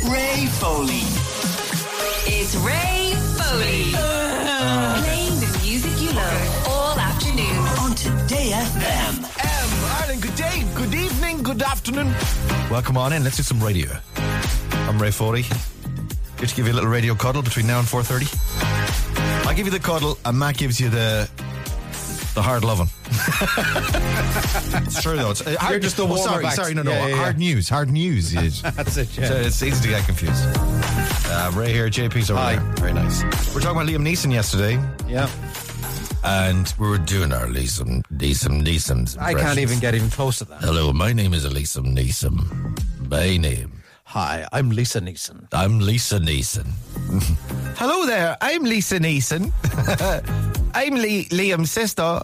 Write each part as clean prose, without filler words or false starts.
Ray Foley. It's Ray Foley. Playing the music you love all afternoon. On Today FM. Ireland, good day, good evening, good afternoon. Welcome on in, let's do some radio. I'm Ray Foley. Good to give you a little radio cuddle between now and 4:30. I give you the cuddle and Matt gives you the hard loving. It's true though. It's hard, you're just the warm-up act. Sorry, no. Yeah. Hard news. That's it, yeah. So it's easy to get confused. Ray here, JP's over there. Very nice. We're talking about Liam Neeson yesterday. Yeah. And we were doing our Liam Neeson. I can't even get even close to that. Hello, my name is Liam Neeson. My name. Hi, I'm Lisa Neeson. I'm Lisa Neeson. Hello there, I'm Lisa Neeson. I'm Liam's sister.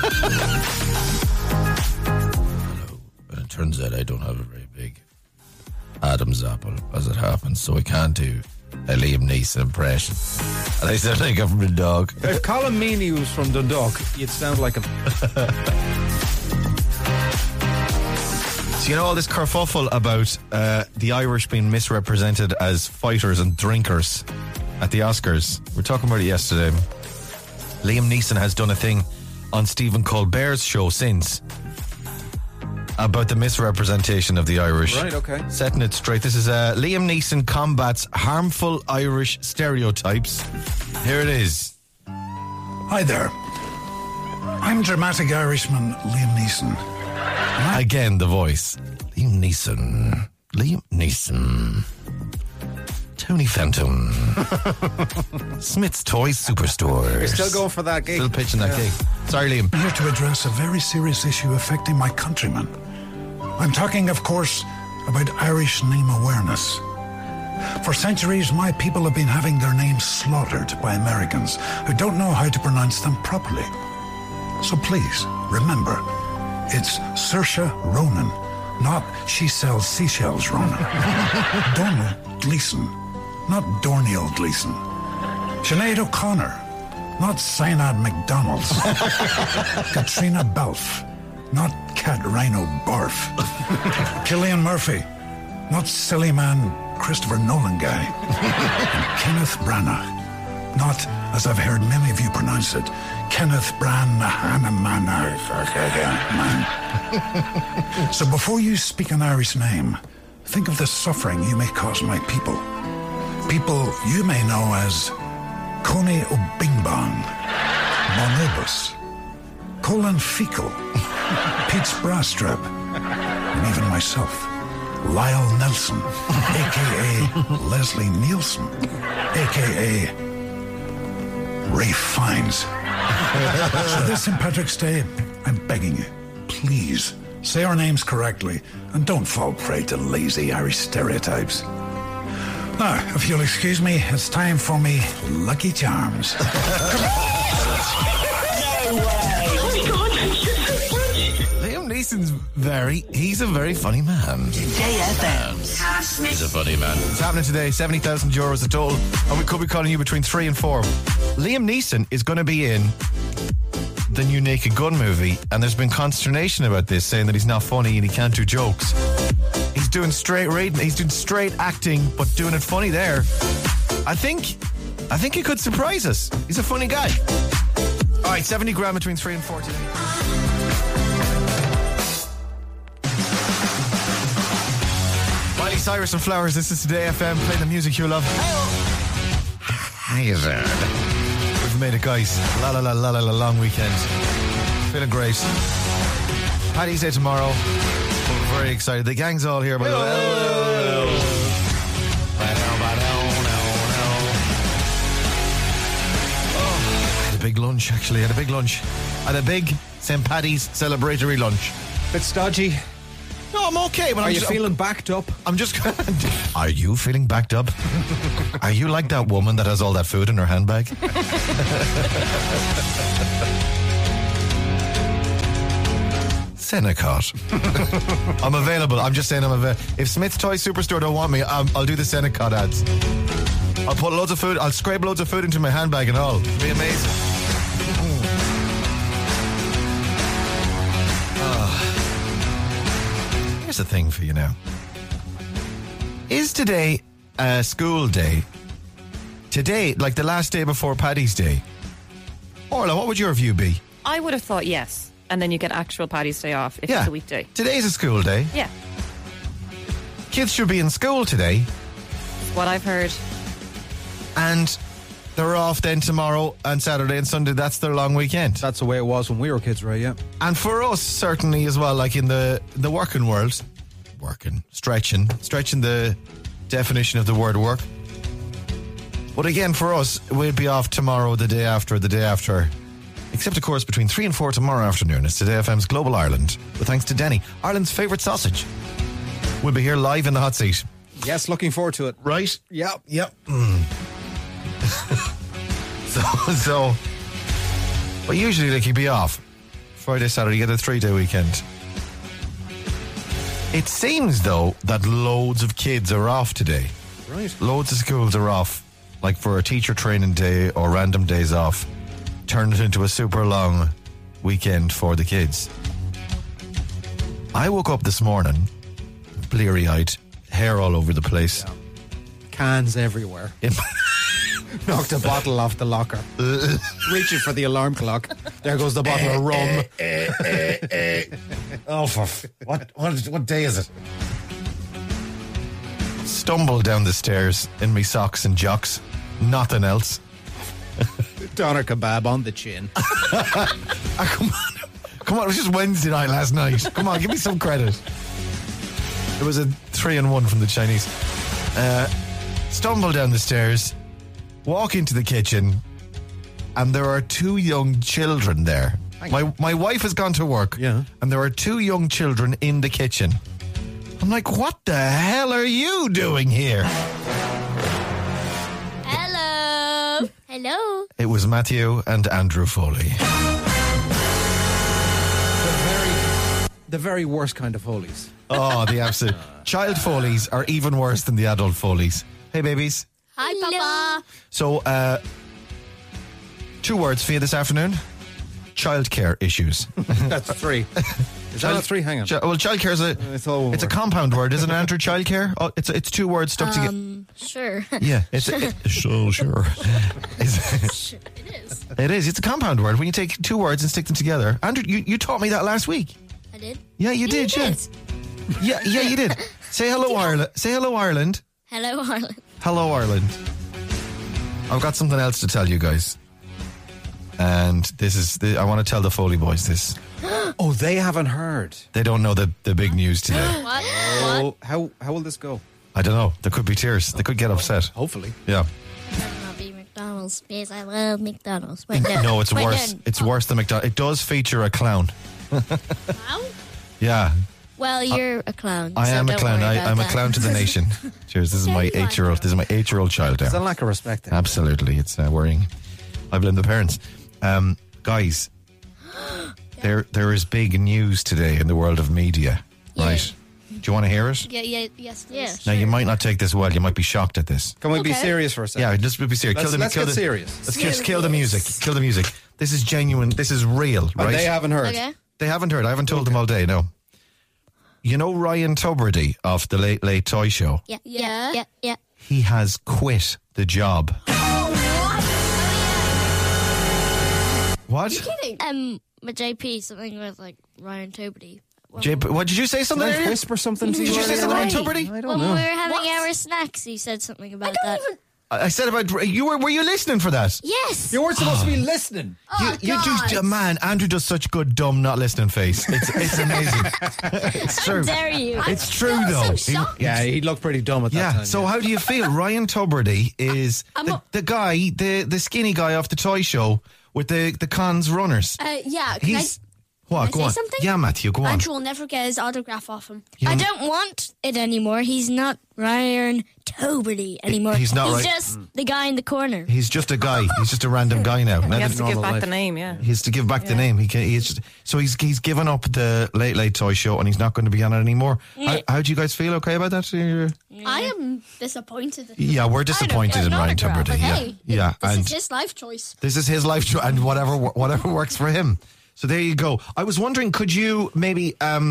Hello. It turns out I don't have a very big Adam's apple, as it happens, so I can't do a Liam Neeson impression. And I sound like I'm from Dundalk. If Colin Meaney was from Dundalk, you'd sound like him. So you know all this kerfuffle about the Irish being misrepresented as fighters and drinkers at the Oscars. We were talking about it yesterday. Liam Neeson has done a thing on Stephen Colbert's show since about the misrepresentation of the Irish. Right, okay. Setting it straight. This is Liam Neeson combats harmful Irish stereotypes. Here it is. Hi there. I'm dramatic Irishman Liam Neeson. Again, the voice. Liam Neeson. Tony Fenton. Smith's Toy Superstore. You're still going for that gig. Still pitching that gig. Sorry, Liam. I'm here to address a very serious issue affecting my countrymen. I'm talking, of course, about Irish name awareness. For centuries, my people have been having their names slaughtered by Americans who don't know how to pronounce them properly. So please, remember, it's Saoirse Ronan, not She Sells Seashells Ronan. Donald Gleeson, not Dorneal Gleeson. Sinead O'Connor, not Cyanide McDonald's. Katrina Balfe, not Cat Rhino Barf. Cillian Murphy, not Silly Man Christopher Nolan guy. And Kenneth Branagh, not, as I've heard many of you pronounce it, Kenneth Branagh. So before you speak an Irish name, think of the suffering you may cause my people. People you may know as Coney O'Bingbong, Bonobus, Colin Fecal, Pete's Brastrap, and even myself, Lyle Nelson, a.k.a. Leslie Nielsen, a.k.a. Ray Fiennes. So this St. Patrick's Day, I'm begging you, please, say our names correctly and don't fall prey to lazy Irish stereotypes. Now, if you'll excuse me, it's time for me Lucky Charms. Liam Neeson's he's a very funny man. Today FM. He's a funny man. It's happening today, €70,000 a total, and we could be calling you between 3 and 4. Liam Neeson is going to be in the new Naked Gun movie, and there's been consternation about this, saying that he's not funny and he can't do jokes. He's doing straight reading, he's doing straight acting, but doing it funny there. I think he could surprise us. He's a funny guy. All right, 70 grand between 3 and 4 today. Miley Cyrus and Flowers, this is Today FM, playing the music you love. Hi there. We've made it, guys. La long weekend. Feeling great. Paddy's Day tomorrow. We're very excited. The gang's all here, by the way. I had a big lunch, actually. I had a big St. Paddy's celebratory lunch. Bit stodgy. No, I'm okay. But Are you feeling backed up? I'm just... Are you feeling backed up? Are you like that woman that has all that food in her handbag? Senecott. I'm available. I'm just saying I'm available. If Smith's Toy Superstore don't want me, I'll do the Senecott ads. I'll put loads of food, I'll scrape loads of food into my handbag and all. It'll be amazing. Here's the thing for you now. Is today a school day today, like the last day before Paddy's Day, Orla, what would your view be? I would have thought yes. And then you get actual Paddy's Day off if it's a weekday. Today's a school day. Yeah. Kids should be in school today. That's what I've heard. And they're off then tomorrow and Saturday and Sunday. That's their long weekend. That's the way it was when we were kids, right? Yeah. And for us, certainly as well, like in the working world, stretching the definition of the word work. But again, for us, we'll be off tomorrow, the day after. Except, of course, between 3 and 4 tomorrow afternoon. It's Today FM's Global Ireland. With thanks to Denny, Ireland's favourite sausage. We'll be here live in the hot seat. Yes, looking forward to it. Right? Yep. So, but usually like you'd be off Friday, Saturday, you get a 3-day weekend. It seems though that loads of kids are off today. Right. Loads of schools are off, like for a teacher training day or random days off. Turn it into a super long weekend for the kids. I woke up this morning, bleary-eyed, hair all over the place. Yeah. Cans everywhere. Knocked a bottle off the locker. Reaching for the alarm clock. There goes the bottle of rum. Oh, what day is it? Stumbled down the stairs in me socks and jocks. Nothing else. Doner kebab on the chin. Come on, it was just Wednesday night last night. Come on, give me some credit. It was a 3-1 from the Chinese. Stumble down the stairs, walk into the kitchen, and there are 2 young children there. My wife has gone to work, yeah, and there are 2 young children in the kitchen. I'm like, what the hell are you doing here? Hello. Hello. It was Matthew and Andrew Foley. The very worst kind of Foleys. Oh, the absolute. Child Foleys are even worse than the adult Foleys. Hey, babies. Hi, Papa. So, 2 words for you this afternoon. Childcare issues. That's 3. Is that a 3? Hang on. Well, childcare is it's a compound word, isn't it, Andrew? Childcare? Oh, it's 2 words stuck together. Sure. Yeah. Sure. Sure, it is. It is. It's a compound word when you take 2 words and stick them together. Andrew, you taught me that last week. I did? Yeah, you did. Yeah, you did. Say hello, Ireland. Say hello, Ireland. Hello, Ireland. Hello, Ireland. I've got something else to tell you guys. And this is, I want to tell the Foley boys this. Oh, they haven't heard. They don't know the big news today. What? Oh, how will this go? I don't know. There could be tears. They could get upset. Hopefully. Yeah. I'll be McDonald's because I love McDonald's. No, it's worse. It's worse than McDonald's. It does feature a clown. Clown? Yeah. Well, you're a clown. I am a don't clown. worry I'm a about clown to the nation. Cheers. This is my 8-year-old. This is my 8-year-old child It's a now. lack of respect there. Absolutely. It's worrying. I blame the parents. Guys, there is big news today in the world of media, right? Do you want to hear it? Yes, please. Now, you might not take this well. You might be shocked at this. Can we be Okay. serious for a second? Yeah, just be serious. Let's get serious. Let's just kill the music. Kill the music. This is genuine. This is real, And right? they haven't heard. Okay. They haven't heard. I haven't told them all day, no. You know Ryan Tubridy of the Late Late Toy Show? Yeah. He has quit the job. What? With JP, something with like Ryan Tubridy. What did you say something Did I earlier? whisper something to you? Did you say something earlier? about Tubridy? I When don't we know. were having our snacks, he said something about that. I said about were you listening for that? Yes. You weren't supposed to be listening. You do, man. Andrew does such good dumb not listening face. It's amazing. It's true. How dare you? It's true though. Yeah, he looked pretty dumb at that Yeah. time. So how do you feel? Ryan Tubridy is the guy, the skinny guy off the toy show with the cons runners. Yeah, He's what? can I Go say on. something? Yeah, Matthew. Go on. Andrew will never get his autograph off him. I don't want it anymore. He's not Ryan Tubridy anymore. He's not He's right. just the guy in the corner. He's just a guy. He's just a random guy now. He has to give normal back life. the name, yeah. He has to give back the name. He's given up the Late Late Toy Show and he's not going to be on it anymore. How do you guys feel? Okay about that? I am disappointed. Yeah, we're disappointed in Ryan But Tubridy. hey, Yeah, this and is his life choice. this is his life and whatever works for him. So there you go. I was wondering, could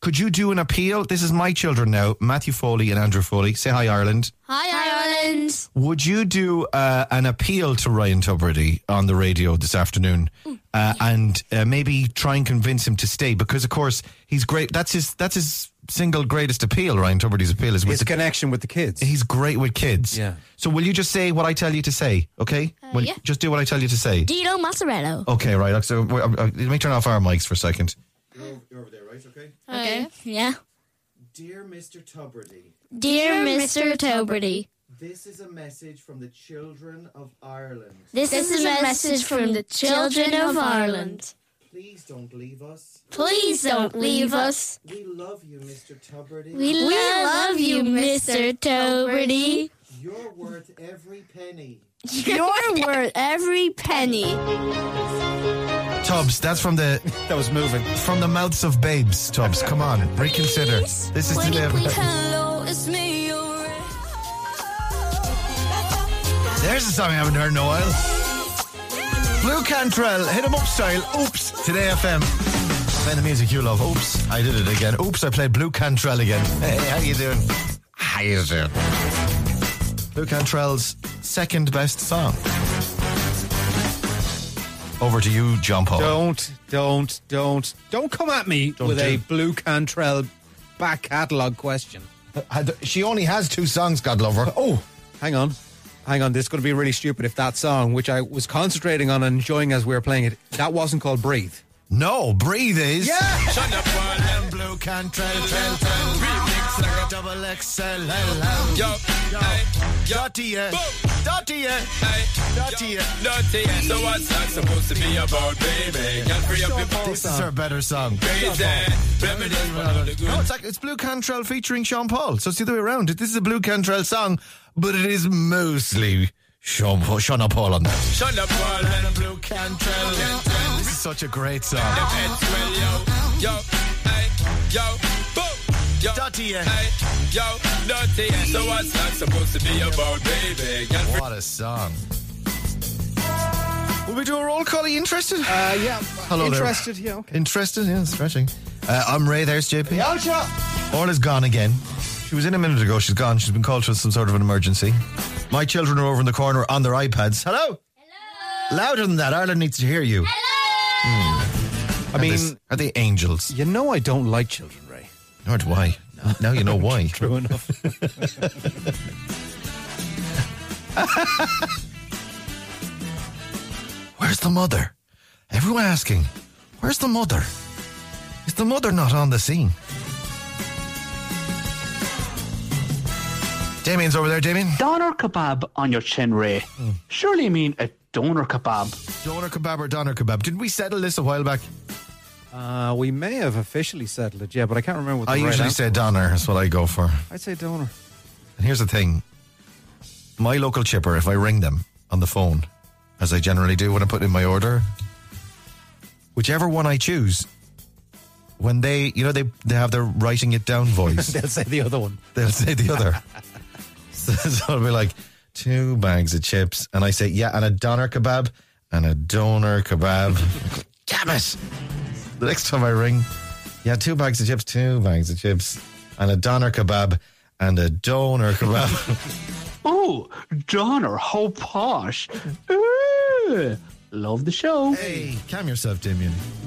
Could you do an appeal? This is my children now, Matthew Foley and Andrew Foley. Say hi, Ireland. Hi, Ireland. Would you do an appeal to Ryan Tubridy on the radio this afternoon, and maybe try and convince him to stay? Because of course he's great. That's his single greatest appeal. Ryan Tubridy's appeal is with His connection with the kids. He's great with kids. Yeah. So will you just say what I tell you to say? Okay. Yeah. Just do what I tell you to say. Dino Mazzarello. Okay. Right. So let me turn off our mics for a second. You're over there, right? Okay. Okay. Yeah. Dear Mr. Tubridy, Dear Mr. Tubridy, this is a message from the children of Ireland. this is a message from the children of Ireland. Please don't leave us. Please don't leave us. We love you, Mr. Tubridy. We love you, Mr. Tubridy. You're worth every penny. You're worth every penny. Tubbs, that's from the That was moving. from the mouths of babes. Tubbs, come on, reconsider. This is the Hello, it's me. There's a song I haven't heard in a while. Blue Cantrell, hit 'em up style. Oops, Today FM. Playing the music you love. Oops, I did it again. Oops, I played Blue Cantrell again. Hey, how you doing? How you doing? Blue Cantrell's second best song. Over to you, John Paul. Don't come at me with a Blue Cantrell back catalogue question. She only has 2 songs, God love her. Oh, hang on. This is going to be really stupid if that song, which I was concentrating on and enjoying as we were playing it, that wasn't called Breathe. No, Breathe is. Yeah. Shut up, and Blue Cantrell, remix like a double XL. Yo, Dottie. So what's that supposed to be about, baby? Can't free up your This is her better song. crazy. No, it's Blue Cantrell featuring Sean Paul. So it's the other way around. This is a Blue Cantrell song, but it is mostly Sean Paul on that. Shut up, Paul, and Blue Cantrell. This is such a great song. yo, boom. Yo, Dottie. yo, dirty. So what's that supposed to be about, baby? Can't free What a song. Will we do a roll call? Are you interested? Yeah. Hello there. Interested? Yeah, okay. Interested? Yeah, stretching. I'm Ray, there's JP. Orla's gone again. She was in a minute ago. She's gone. She's been called to some sort of an emergency. My children are over in the corner on their iPads. Hello? Hello? Louder than that. Ireland needs to hear you. I mean, Are they angels? you know I don't like children, Ray. Nor do I. Now you know why. True enough. Where's the mother? Everyone asking, where's the mother? Is the mother not on the scene? Damien's over there, Damien. Doner kebab on your chin, Ray. Surely you mean a doner kebab. Doner kebab or doner kebab? Didn't we settle this a while back? We may have officially settled it, yeah, but I can't remember what the I right usually answer say doner. That's what I go for. I'd say doner. And here's the thing. My local chipper, if I ring them on the phone, as I generally do when I put in my order, whichever one I choose, when they have their writing it down voice. They'll say the other one. They'll say the other. So I'll be like, 2 bags of chips. And I say, yeah, and a doner kebab and a doner kebab. Damn it. The next time I ring, yeah, 2 bags of chips, 2 bags of chips and a doner kebab and a doner kebab. Oh, doner, how posh. Ooh, love the show. Hey, calm yourself, Damien.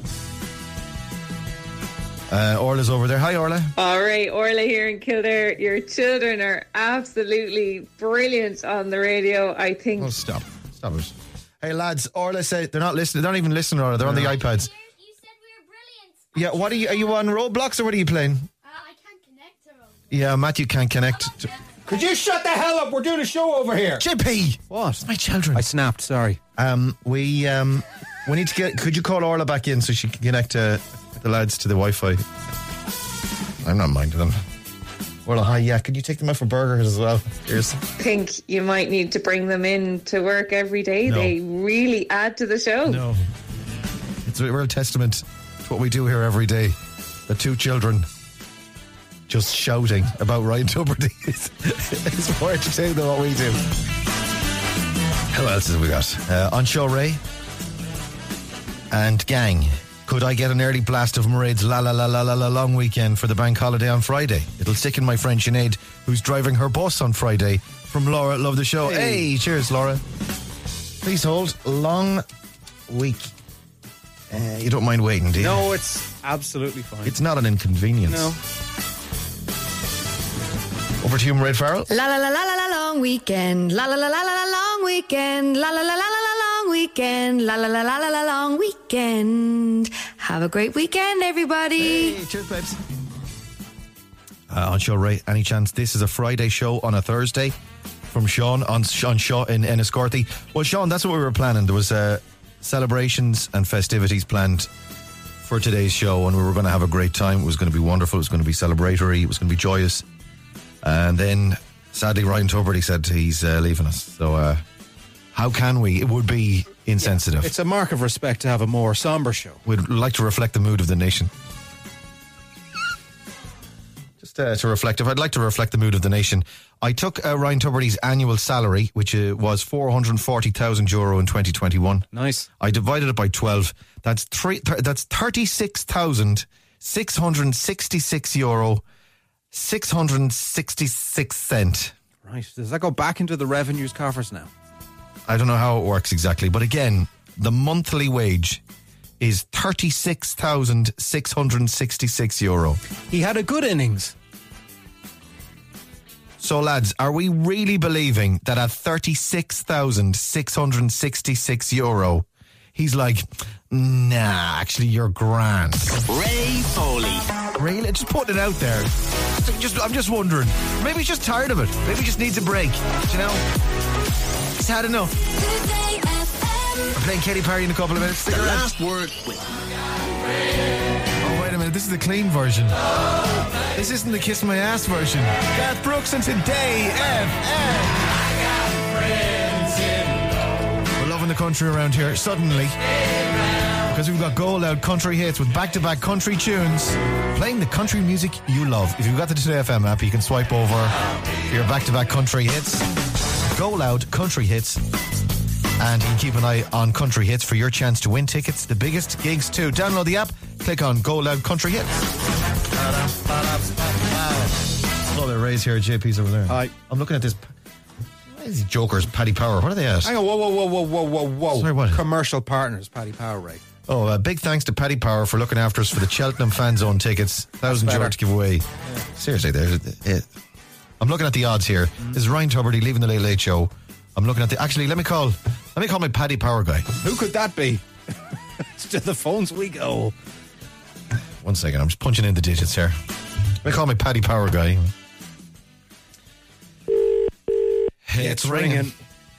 Orla's over there. Hi, Orla. All right, Orla here in Kildare. Your children are absolutely brilliant on the radio, I think. Oh, stop it. Hey, lads, Orla said they're not listening. They're not even listening, Orla. They're on the iPads. You said we were brilliant. Yeah, what are you on Roblox or what are you playing? I can't connect to them. Yeah, Matthew can't connect. Could you shut the hell up? We're doing a show over here. JP! What? My children. I snapped, sorry. We need to get. Could you call Orla back in so she can connect the lads to the Wi-Fi? I'm not minding them. Orla, hi. Yeah, could you take them out for burgers as well? Cheers. I think you might need to bring them in to work every day. No. They really add to the show. No, it's a real testament to what we do here every day. The 2 children just shouting about Ryan Tubridy is more entertaining than what we do. Who else have we got? On show Ray and gang. Could I get an early blast of Mairead's La La La La La La long weekend for the bank holiday on Friday? It'll stick in my friend Sinead, who's driving her bus on Friday. From Laura, love the show. Hey, cheers, Laura. Please hold. Long week. You don't mind waiting, do you? No, it's absolutely fine. It's not an inconvenience. No. Over to you, Mairead Farrell. La la la la la la long weekend. La la la la la la long weekend. La la la la la la long weekend. La la la la la la long weekend. Have a great weekend, everybody. Hey, cheers, babes. On show, Ray, any chance this is a Friday show on a Thursday from Sean on Shaw in Enniscorthy? Well, Sean, that's what we were planning. There was celebrations and festivities planned for today's show, and we were going to have a great time. It was going to be wonderful. It was going to be celebratory. It was going to be joyous. And then, sadly, Ryan Tubridy said he's leaving us. So, how can we? It would be insensitive. It's a mark of respect to have a more somber show. We'd like to reflect the mood of the nation. Just to reflect, if I'd like to reflect the mood of the nation, I took Ryan Tubridy's annual salary, which was €440,000 in 2021. Nice. I divided it by 12. That's €36,666. €666. Right. Does that go back into the revenues coffers now? I don't know how it works exactly, but again, the monthly wage is €36,666. He had a good innings. So, lads, are we really believing that at €36,666, he's like, nah, actually, you're grand? Ray Foley. Really? Just putting it out there. I'm just wondering. Maybe he's just tired of it. Maybe he just needs a break. You know? He's had enough. We're playing Katy Perry in a couple of minutes. The last word with Oh, wait a minute. This is the clean version. This isn't the Kiss My Ass version. Garth Brooks and Today FM. We're loving the country around here. Suddenly. Because we've got Go Loud country hits with back-to-back country tunes, playing the country music you love. If you've got the Today FM app, you can swipe over your back-to-back country hits. Go Loud country hits. And you can keep an eye on country hits for your chance to win tickets, the biggest gigs too. Download the app, click on Go Loud country hits. Hello there, Ray's here. JP's over there. Hi. I'm looking at this. What is these jokers? Paddy Power. What are they at? Hang on, whoa. Sorry, what? Commercial partners, Paddy Power, Ray. Oh, big thanks to Paddy Power for looking after us for the Cheltenham Fan Zone tickets. €1,000 to give away. Yeah. Seriously, I'm looking at the odds here. This is Ryan Tubridy leaving the Late Late Show. I'm looking at the... Actually, let me call my Paddy Power guy. Who could that be? To the phones we go. 1 second, I'm just punching in the digits here. Let me call my Paddy Power guy. Hey, it's ringing.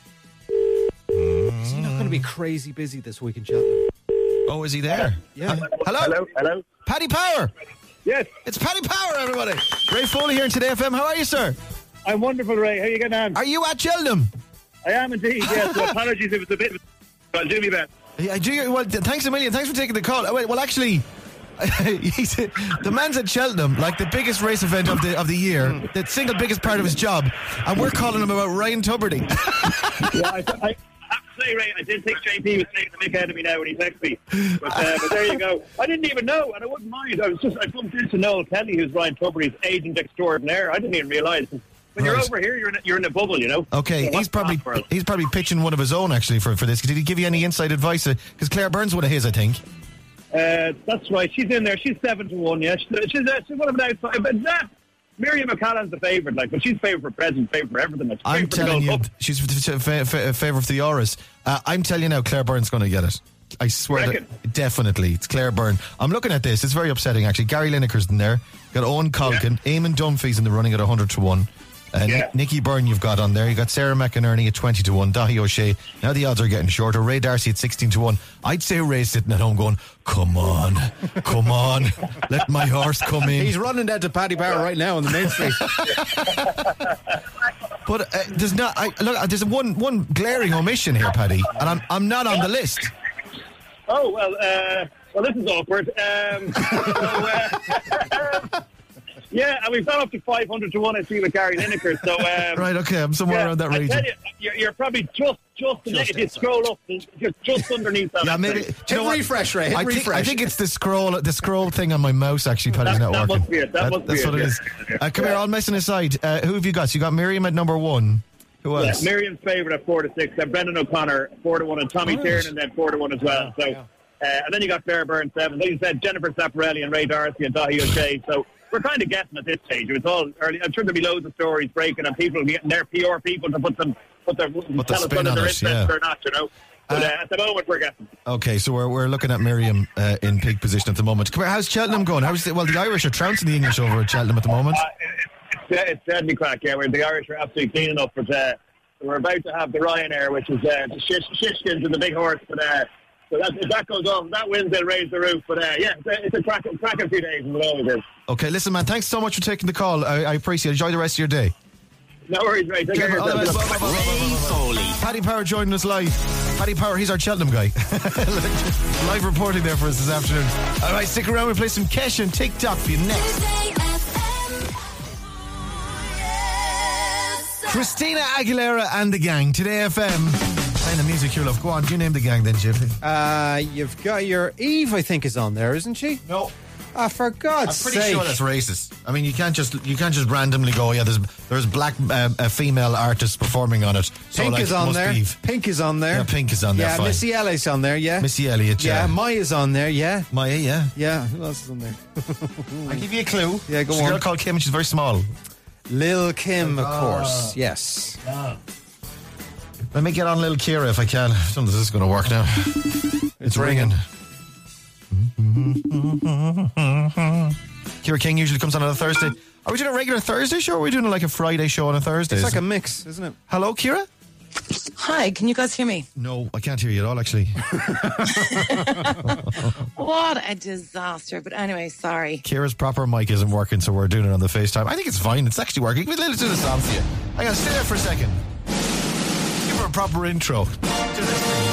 Is he not going to be crazy busy this week in Cheltenham? Oh, is he there? Yeah. Hello. Paddy Power. Yes. It's Paddy Power, everybody. Ray Foley here in Today FM. How are you, sir? I'm wonderful, Ray. How are you getting on? Are you at Cheltenham? I am indeed, yes. So apologies if it's a bit... I'll do me best. Yeah, well, thanks a million. Thanks for taking the call. Well, actually... the man's at Cheltenham, like the biggest race event of the year, the single biggest part of his job, and we're calling him about Ryan Tubridy. Yeah, I have to say, Ray, I did think JP was taking the mick out of me now when he texted me. But there you go. I didn't even know, and I wouldn't mind. I bumped into Noel Kelly, who's Ryan Tubridy's agent extraordinaire. I didn't even realise. When you're over here, you're in a bubble, you know. Okay, so he's probably pitching one of his own actually for this. Did he give you any inside advice? Because Claire Byrne's one of his, I think. That's right. She's in there. She's 7-1. Yeah, she's one of an outside. But Miriam McCallan's the favourite, but she's favourite for president, favourite for everything. I'm telling you, she's favourite for the Auras. I'm telling you now, Claire Byrne's going to get it. I swear, definitely. It's Claire Byrne. I'm looking at this. It's very upsetting, actually. Gary Lineker's in there. Got Owen Colkin. Yeah. Eamon Dunphy's in the running at 100-1. Nicky Byrne you've got on there. You got Sarah McInerney at 20-1. Dahi O'Shea. Now the odds are getting shorter. Ray Darcy at 16-1. I'd say Ray's sitting at home going, come on, let my horse come in. He's running down to Paddy Power right now on the main street. But there's one glaring omission here, Paddy, and I'm not on the list. Oh well, this is awkward. Yeah, and we've gone up to 500 to 1, I see, with Gary Lineker. So, Right, okay, I'm somewhere around that region. I tell you, you're probably just if you scroll up, you're just underneath that. Yeah, maybe. Do you know what? Refresh, Ray. I think it's the scroll thing on my mouse, actually, Paddy's not working. That must be it. That's what it is. Come here, all messing aside. Who have you got? So you got Miriam at number 1. Who else? Yeah, Miriam's favourite at 4-6. Then Brendan O'Connor 4-1, and Tommy Tiernan then 4-1 as well. So, and then you got Claire Byrne 7. Then you said Jennifer Saparelli and Ray Darcy and Dahi O'Shea. So we're kind of guessing at this stage. It was all early. I'm sure there'll be loads of stories breaking and people getting their PR people to put their tell us whether they're interested or not. You know. But at the moment, we're guessing. Okay, so we're looking at Miriam in peak position at the moment. Come here, how's Cheltenham going? The Irish are trouncing the English over at Cheltenham at the moment. It's deadly crack, yeah. The Irish are absolutely clean enough, but we're about to have the Ryanair, which is the Shishkins and the big horse. But so if that goes on, that wins, they'll raise the roof. But it's a cracking few days, and it always is. Okay, listen, man, thanks so much for taking the call. I appreciate it. Enjoy the rest of your day. No worries, Ray. Take care of yourself. Ray Foley. Paddy Power joining us live. Paddy Power, he's our Cheltenham guy. Live reporting there for us this afternoon. All right, stick around. We'll play some Kesha and TikTok for you next. Christina Aguilera and the gang, Today FM. Playing the music you love. Go on, do you name the gang then, Jiffy? You've got your Eve, I think, is on there, isn't she? No. For God's sake. I'm pretty sure that's racist. I mean, you can't just randomly go, there's black female artists performing on it. So Pink is on there. Pink is on there. Yeah, Pink is on there. Yeah, fine. Missy Elliott's on there, yeah. Missy Elliott, yeah. Maya's on there, yeah. Maya, yeah. Yeah, who else is on there? I'll give you a clue. Yeah, go There's on. a girl called Kim, and she's very small. Lil Kim, of course, yes. Let me get on Lil Kira if I can. I don't know if this is going to work now. It's ringing. Kira King usually comes on a Thursday. Are we doing a regular Thursday show, or are we doing like a Friday show on a Thursday? It's like a mix, isn't it? Hello, Kira? Hi, can you guys hear me? No, I can't hear you at all, actually. What a disaster. But anyway, sorry. Kira's proper mic isn't working, so we're doing it on the FaceTime. I think it's fine. It's actually working. Let's do the song for you. Hang on, stay there for a second. Give her a proper intro. Do this thing.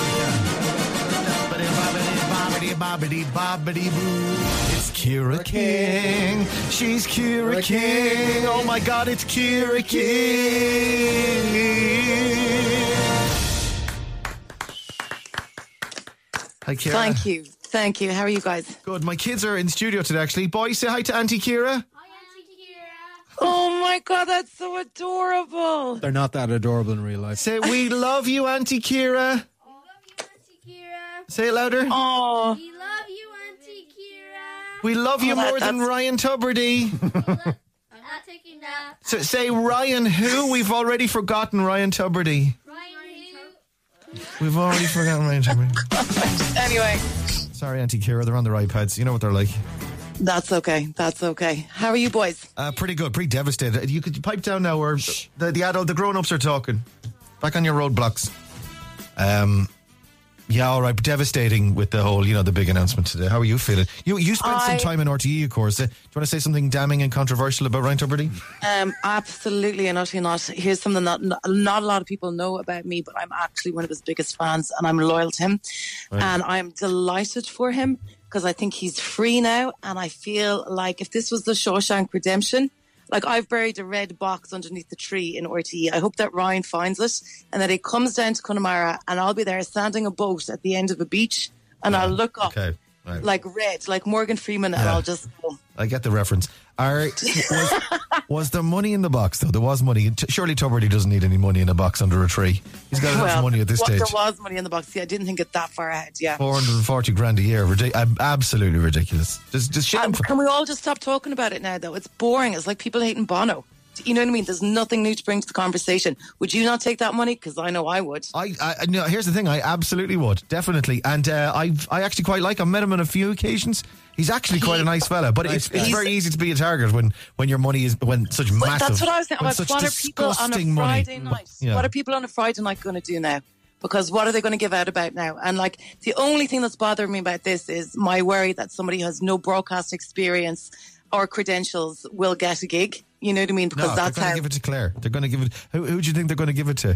It's Kira King. She's Kira King. Oh my God, it's Kira King. Hi, Kira. Thank you. How are you guys? Good. My kids are in studio today, actually. Boys, say hi to Auntie Kira. Oh my God, that's so adorable. They're not that adorable in real life. Say, we love you, Auntie Kira. Say it louder. Oh. We love you, Auntie Kira. We love you more than Ryan Tubridy. I'm not taking that. So say Ryan who? We've already forgotten Ryan Tubridy. Ryan who? We've already forgotten Ryan Tubridy. Anyway. Sorry, Auntie Kira. They're on their iPads. You know what they're like. That's okay. How are you boys? Pretty good. Pretty devastated. You could pipe down now where the grown-ups are talking. Back on your roadblocks. Yeah, all right. Devastating with the whole, the big announcement today. How are you feeling? You spent some time in RTE, of course. Do you want to say something damning and controversial about Ryan Tubridy? Absolutely and utterly not. Here's something that not a lot of people know about me, but I'm actually one of his biggest fans, and I'm loyal to him. Right. And I'm delighted for him because I think he's free now, and I feel like if this was the Shawshank Redemption, like I've buried a red box underneath the tree in RTE. I hope that Ryan finds it and that he comes down to Connemara and I'll be there standing a boat at the end of a beach and I'll look up like red, like Morgan Freeman, and I'll just go. I get the reference. Was there money in the box, though? There was money. Surely Tubridy doesn't need any money in a box under a tree. He's got enough money at this stage. There was money in the box. Yeah, I didn't think it that far ahead. Yeah, 440 grand a year. Absolutely ridiculous. Just shameful. Can we all just stop talking about it now, though? It's boring. It's like people hating Bono. You know what I mean? There's nothing new to bring to the conversation. Would you not take that money? Because I know I would. No, here's the thing. I absolutely would. Definitely. And I actually quite like him. Met him on a few occasions. He's actually quite a nice fella. But it's very easy to be a target when your money is such massive. That's what I was thinking. What are people on a Friday night? Yeah. What are people on a Friday night going to do now? Because what are they going to give out about now? And like the only thing that's bothering me about this is my worry that somebody who has no broadcast experience or credentials will get a gig. You know what I mean? Because that's they're going to give it to Claire. They're going to give it. Who do you think they're going to give it to?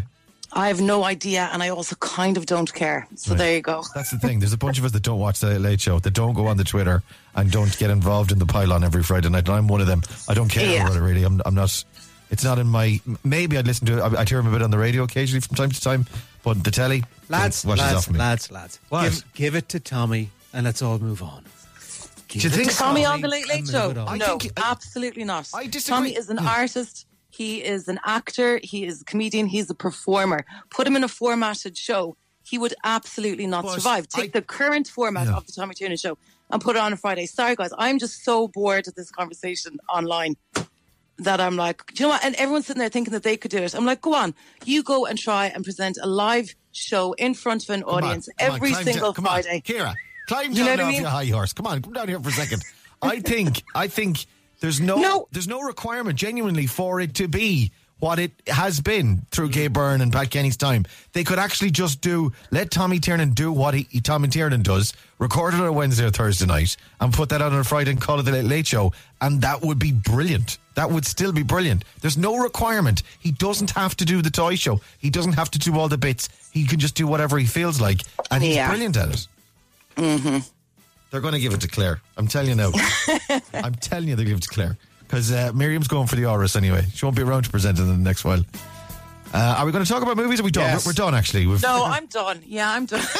I have no idea, and I also kind of don't care. So Right. there you go. That's the thing. There's a bunch of us that don't watch the Late Show, that don't go on the Twitter and don't get involved in the pylon every Friday night. And I'm one of them. I don't care about it really. I'm not. It's not in my. Maybe I'd listen to it. I'd hear him a bit on the radio occasionally from time to time, but the telly, Lads, off me. lads. What? Give it to Tommy and let's all move on. Do you think Tommy so? on the Late Late Show? No, absolutely not. I disagree. Tommy is an artist. He is an actor. He is a comedian. He's a performer. Put him in a formatted show, he would absolutely not But survive. Take the current format of the Tommy Tiernan Show and put it on a Friday. Sorry, guys. I'm just so bored of this conversation online that I'm like, do you know what? And everyone's sitting there thinking that they could do it. I'm like, go on. You go and try and present a live show in front of an audience every single Friday. Kira, climb You know down what I off mean? your high horse. Come on, come down here for a second. I think there's no requirement genuinely for it to be what it has been through Gay Byrne and Pat Kenny's time. They could actually just let Tommy Tiernan do what Tommy Tiernan does, record it on a Wednesday or Thursday night, and put that out on a Friday and call it the Late Late Show, and that would be brilliant. That would still be brilliant. There's no requirement. He doesn't have to do the toy show. He doesn't have to do all the bits. He can just do whatever he feels like, and he's brilliant at it. Mm-hmm. They're going to give it to Claire. I'm telling you now. I'm telling you they'll give it to Claire. Because Miriam's going for the Auris anyway. She won't be around to present it in the next while. Are we going to talk about movies? Are we done? Yes. We're done, actually. No, I'm done. Yeah, I'm done.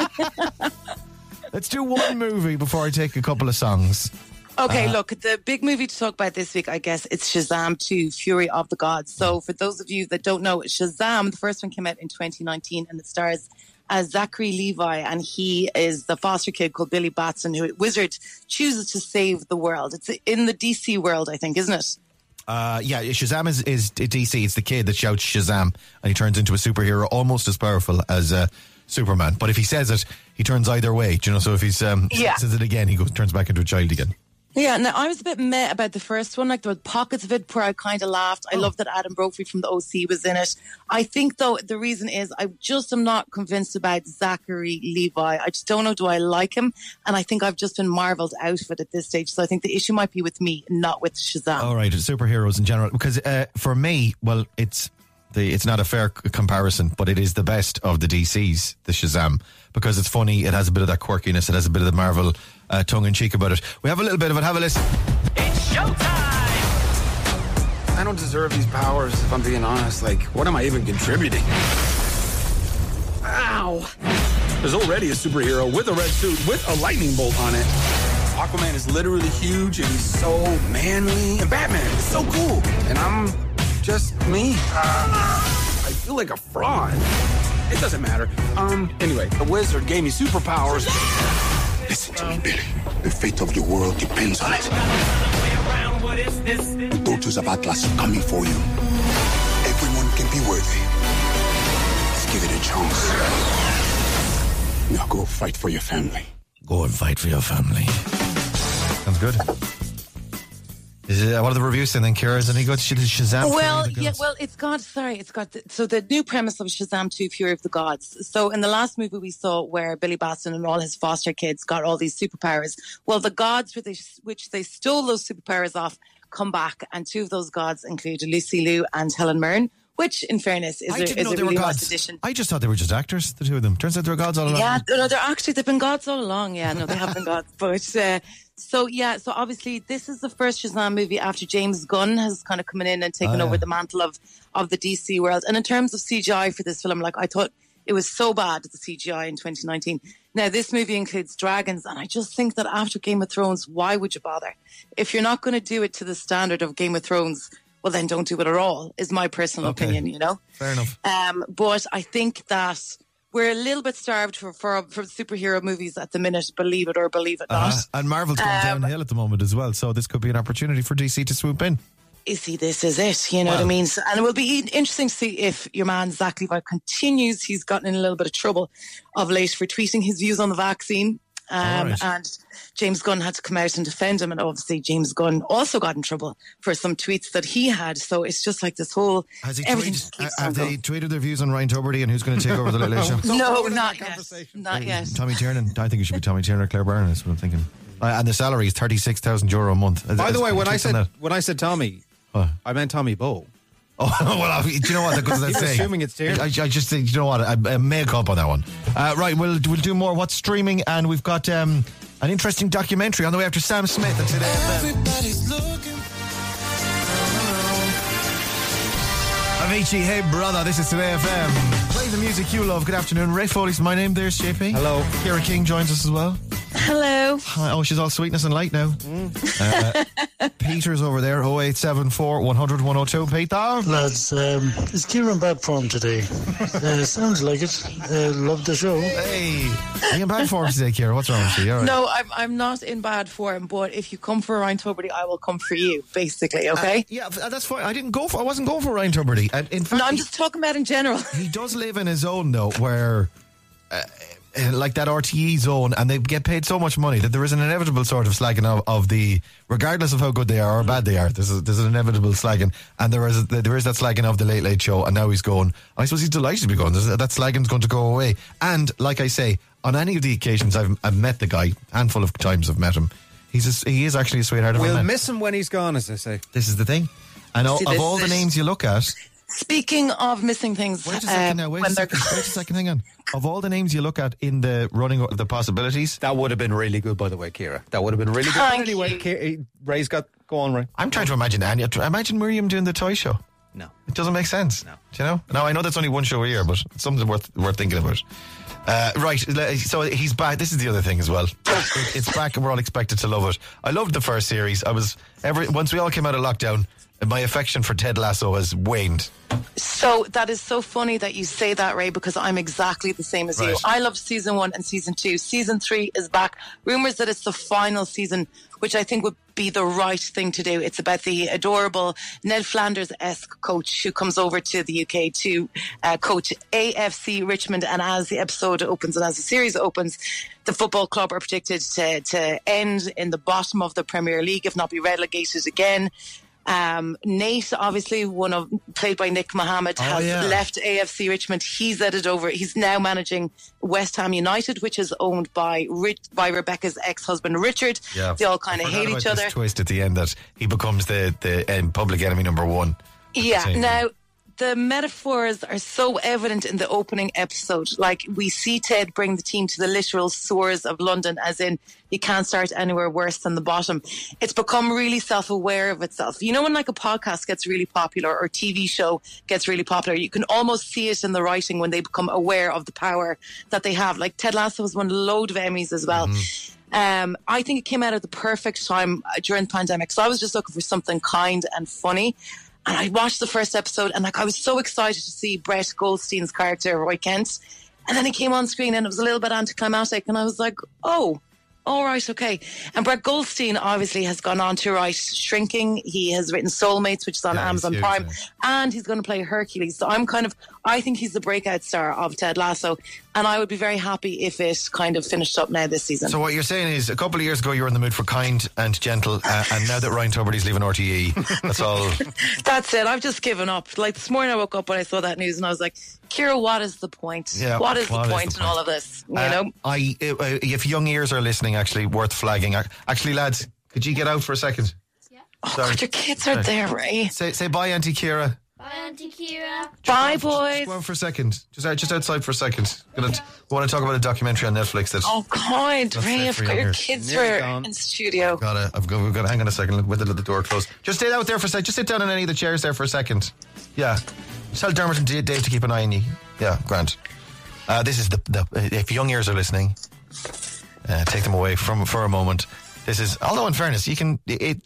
Let's do one movie before I take a couple of songs. Okay, look, the big movie to talk about this week, I guess, it's Shazam 2, Fury of the Gods. So for those of you that don't know, Shazam, the first one came out in 2019, and it stars as Zachary Levi, and he is the foster kid called Billy Batson, who Wizard chooses to save the world. It's in the DC world, I think, isn't it? Yeah, Shazam is DC. It's the kid that shouts Shazam, and he turns into a superhero almost as powerful as Superman. But if he says it, he turns either way. Do you know? So if he says it again, he turns back into a child again. Yeah, now I was a bit meh about the first one. Like, there were pockets of it where I kind of laughed. I love that Adam Brophy from the OC was in it. I think, though, the reason is I just am not convinced about Zachary Levi. I just don't know, do I like him? And I think I've just been marvelled out of it at this stage. So I think the issue might be with me, not with Shazam. All right, superheroes in general. Because for me, well, it's not a fair comparison, but it is the best of the DCs, the Shazam, because it's funny, it has a bit of that quirkiness, it has a bit of the Marvel tongue-in-cheek about it. We have a little bit of it. Have a listen. It's showtime! I don't deserve these powers, if I'm being honest. Like, what am I even contributing? Ow! There's already a superhero with a red suit with a lightning bolt on it. Aquaman is literally huge and he's so manly. And Batman is so cool. And I'm just me. I feel like a fraud. It doesn't matter. Anyway, the wizard gave me superpowers. Listen to me, Billy. The fate of your world depends on it. The daughters of Atlas are coming for you. Everyone can be worthy. Let's give it a chance. Now go fight for your family. Go and fight for your family. Sounds good. What are the reviews saying then, Kira? Is any good? Shazam? Well, so the new premise of Shazam 2, Fury of the Gods. So in the last movie we saw where Billy Batson and all his foster kids got all these superpowers. Well, the gods which they stole those superpowers off come back, and two of those gods include Lucy Liu and Helen Mirren, which, in fairness, is a really nice addition. I just thought they were just actors, the two of them. Turns out they were gods all along. Yeah, no, they've been gods all along. Yeah, no, they have been gods. But so obviously this is the first Shazam movie after James Gunn has kind of come in and taken over the mantle of the DC world. And in terms of CGI for this film, like, I thought it was so bad, the CGI in 2019. Now, this movie includes dragons, and I just think that after Game of Thrones, why would you bother? If you're not going to do it to the standard of Game of Thrones, well, then don't do it at all, is my personal opinion, you know? Fair enough. But I think that we're a little bit starved for superhero movies at the minute, believe it or believe it not. And Marvel's going downhill at the moment as well, so this could be an opportunity for DC to swoop in. You see, this is it, you know what I mean? So, and it will be interesting to see if your man Zach Levi continues. He's gotten in a little bit of trouble of late for tweeting his views on the vaccine. And James Gunn had to come out and defend him, and obviously James Gunn also got in trouble for some tweets that he had. So it's just like this whole have they tweeted their views on Ryan Tuberty and who's going to take over the Late Late Show? No, not yet. Tommy Tiernan. I think it should be Tommy Tiernan or Claire Byrne. That's what I'm thinking. And the salary is €36,000 a month. By the way, when I said Tommy, I meant Tommy Bow. Oh, well, do you know what? Because He's assuming it's Tiernan. I just think, you know what? I may up on that one. Right, we'll do more What's Streaming, and we've got an interesting documentary on the way after Sam Smith and Today FM. Everybody's looking. Avicii, hey brother, this is Today FM. Play the music you love. Good afternoon. Ray Foley's my name. There's JP. Hello. Kira King joins us as well. Hello. Hi. Oh, she's all sweetness and light now. Peter's over there, 0874 100 102. Peter. Lads, is Kieran in bad form today? Sounds like it. Love the show. Hey, are you in bad form today, Kira? What's wrong with you? All right. No, I'm not in bad form, but if you come for Ryan Tubridy, I will come for you, basically, okay? Yeah, that's fine. I wasn't going for Ryan Tubridy. In fact, no, I'm just talking about in general. He does live in a zone, though, where... like that RTE zone, and they get paid so much money that there is an inevitable sort of slagging of the, regardless of how good they are or bad they are, there's an inevitable slagging, and there is that slagging of the Late Late Show, and now he's going. I suppose he's delighted to be going. That slagging's going to go away. And like I say, on any of the occasions I've met the guy, handful of times I've met him, he is actually a sweetheart of a man. We'll miss him when he's gone, as they say. This is the thing. And of all the names you look at... Speaking of missing things... Wait a second now, wait a second, hang on. Of all the names you look at in the running of the possibilities... That would have been really good, by the way, Kira. That would have been really good. Thank anyway, Ray's got... Go on, Ray. I'm trying to imagine Anya. Imagine Miriam doing the toy show. No. It doesn't make sense. No. Do you know? Now, I know that's only one show a year, but it's something worth thinking about. Right, so he's back. This is the other thing as well. It's back and we're all expected to love it. I loved the first series. Once we all came out of lockdown, my affection for Ted Lasso has waned. So that is so funny that you say that, Ray, because I'm exactly the same as you. I loved season 1 and season 2. Season 3 is back. Rumours that it's the final season, which I think would be the right thing to do. It's about the adorable Ned Flanders-esque coach who comes over to the UK to coach AFC Richmond. And as the episode opens and as the series opens, the football club are predicted to end in the bottom of the Premier League, if not be relegated again. Nate, obviously, played by Nick Mohammed, has left AFC Richmond. He's headed over. He's now managing West Ham United, which is owned by Rebecca's ex-husband Richard. Yeah. They all kind of hate each other. This twist at the end that he becomes the public enemy number one. Yeah. Now, the metaphors are so evident in the opening episode. Like, we see Ted bring the team to the literal sewers of London, as in, you can't start anywhere worse than the bottom. It's become really self-aware of itself. You know, when like a podcast gets really popular or a TV show gets really popular, you can almost see it in the writing when they become aware of the power that they have. Like, Ted Lasso has won a load of Emmys as well. I think it came out at the perfect time during the pandemic. So I was just looking for something kind and funny. And I watched the first episode and I was so excited to see Brett Goldstein's character, Roy Kent. And then he came on screen and it was a little bit anticlimactic. And I was like, oh, all right, okay. And Brett Goldstein obviously has gone on to write Shrinking. He has written Soulmates, which is on Amazon Prime. And he's going to play Hercules. So I think he's the breakout star of Ted Lasso. And I would be very happy if it kind of finished up now this season. So what you're saying is, a couple of years ago you were in the mood for kind and gentle, and now that Ryan Tubridy's leaving RTE, that's all. That's it. I've just given up. Like this morning I woke up when I saw that news and I was like, Kira, what is the point? Yeah, what is the point in all of this? You know? If young ears are listening, actually worth flagging. Actually, lads, could you get out for a second? Yeah. Oh, God, your kids are there, Ray. Say bye, Auntie Kira. Bye, Auntie Kira. Bye, boys. Just go out for a second. Just outside for a second. We want to talk about a documentary on Netflix. Oh, God, Ray, I've got your kids were in studio. We've got to hang on a second with the door closed. Just stay out there for a second. Just sit down in any of the chairs there for a second. Yeah. Tell Dermot and Dave to keep an eye on you. Yeah, grand. This is the if young ears are listening, take them away for a moment. This is, although in fairness, you can.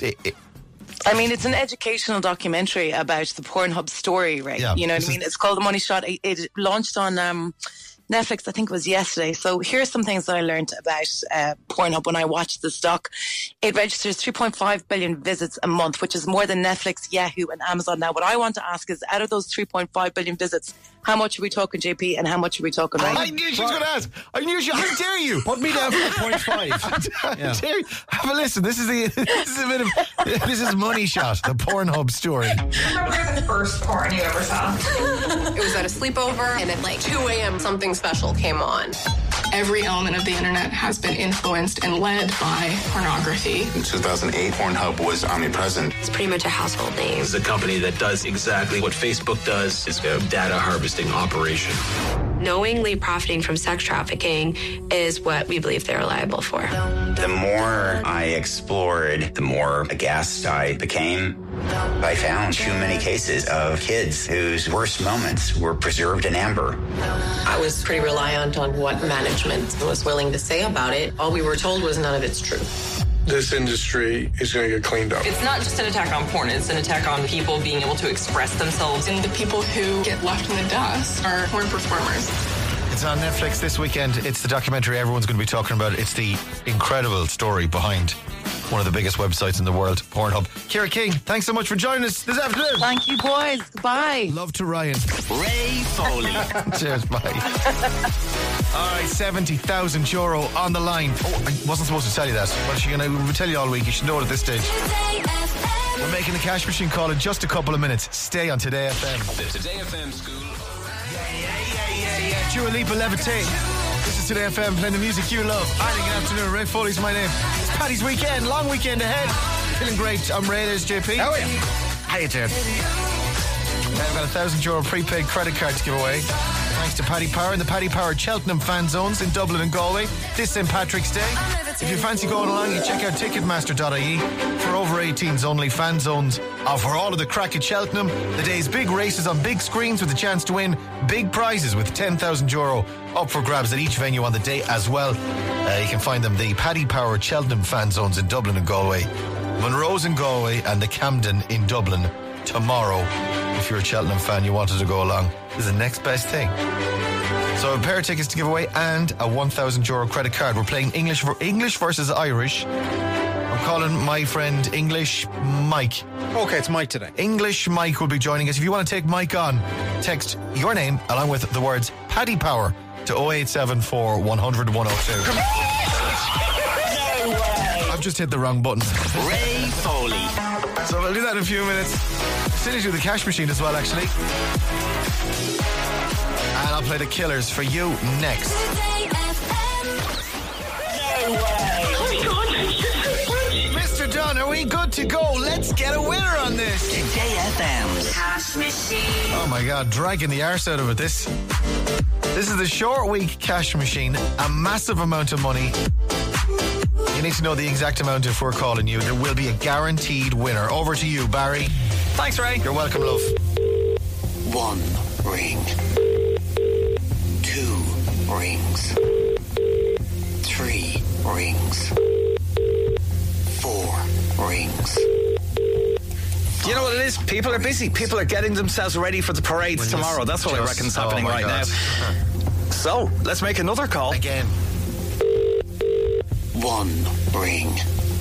I mean, it's an educational documentary about the Pornhub story, right? Yeah, you know what I mean? It's called The Money Shot. It launched on Netflix, I think it was yesterday. So here's some things that I learned about Pornhub when I watched this doc. It registers 3.5 billion visits a month, which is more than Netflix, Yahoo and Amazon. Now, what I want to ask is, out of those 3.5 billion visits, how much are we talking, JP, and how much are we talking, right? I knew she was going to ask. I knew she. How dare you? Put me down for 0.5. How dare you? Have a listen. This is a bit of this is Money Shot, the Pornhub story. Remember the first porn you ever saw? It was at a sleepover, and at like 2 a.m. something special came on. every element of the internet has been influenced and led by pornography. In 2008, Pornhub was omnipresent. It's pretty much a household name. It's a company that does exactly what Facebook does. It's a data harvesting operation. Knowingly profiting from sex trafficking is what we believe they're liable for. The more I explored, the more aghast I became. I found too many cases of kids whose worst moments were preserved in amber. I was pretty reliant on what management was willing to say about it. All we were told was none of it's true. This industry is going to get cleaned up. It's not just an attack on porn, it's an attack on people being able to express themselves. And the people who get left in the dust are porn performers. It's on Netflix this weekend. It's the documentary everyone's going to be talking about. It's the incredible story behind one of the biggest websites in the world, Pornhub. Ciara King, thanks so much for joining us this afternoon. Thank you, boys. Goodbye. Love to Ryan. Ray Foley. Cheers, bye. All right, €70,000 on the line. Oh, I wasn't supposed to tell you that. But we'll tell you all week. You should know it at this stage. We're making the cash machine call in just a couple of minutes. Stay on Today FM. The Today FM School. Yeah. Dua Lipa, Levitate. This is Today FM, playing the music you love. Hi, good afternoon. Ray Foley's my name. It's Paddy's weekend, long weekend ahead. Feeling great. I'm Ray, there's JP. Oh, yeah. How you doing? I've got €1,000 prepaid credit card to give away. Thanks to Paddy Power and the Paddy Power Cheltenham fan zones in Dublin and Galway this St. Patrick's Day. If you fancy going along, you check out ticketmaster.ie. For over 18s only, fan zones offer all of the crack at Cheltenham. The day's big races on big screens with a chance to win big prizes with €10,000 up for grabs at each venue on the day as well. You can find them, the Paddy Power Cheltenham fan zones in Dublin and Galway, Monroe's in Galway and the Camden in Dublin tomorrow. If you're a Cheltenham fan, you wanted to go along, this is the next best thing. So a pair of tickets to give away and a €1,000 credit card. We're playing English versus Irish. I'm calling my friend English Mike. Okay, it's Mike today. English Mike will be joining us. If you want to take Mike on, text your name along with the words Paddy Power to 0874 100 102. No way. I've just hit the wrong button. Ray Foley. So I'll do that in a few minutes. Still do the cash machine as well, actually. And I'll play the Killers for you next. No way. Mr. Dunn, are we good to go? Let's get a winner on this. Today FM's Cash machine. Oh my God, dragging the arse out of it. This is the short week cash machine. A massive amount of money. You need to know the exact amount if we're calling you. There will be a guaranteed winner. Over to you, Barry. Thanks, Ray. You're welcome, love. 1 ring. 2 rings. 3 rings. 4 rings. Do you know what it is? People are busy. People are getting themselves ready for the parades tomorrow. That's what I reckon's happening right now. So, let's make another call. Again. 1 ring.